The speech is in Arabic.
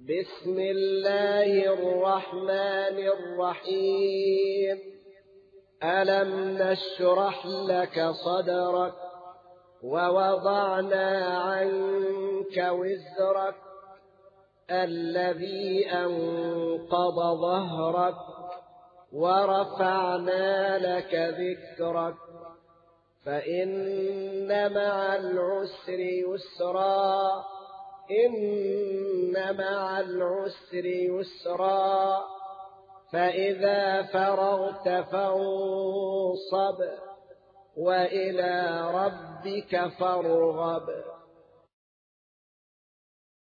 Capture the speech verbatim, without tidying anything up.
بسم الله الرحمن الرحيم. ألم نشرح لك صدرك ووضعنا عنك وزرك الذي أنقض ظهرك ورفعنا لك ذكرك فإن مع العسر يسرا إن مع العسر يسرا فإذا فرغت فانصب وإلى ربك فارغب.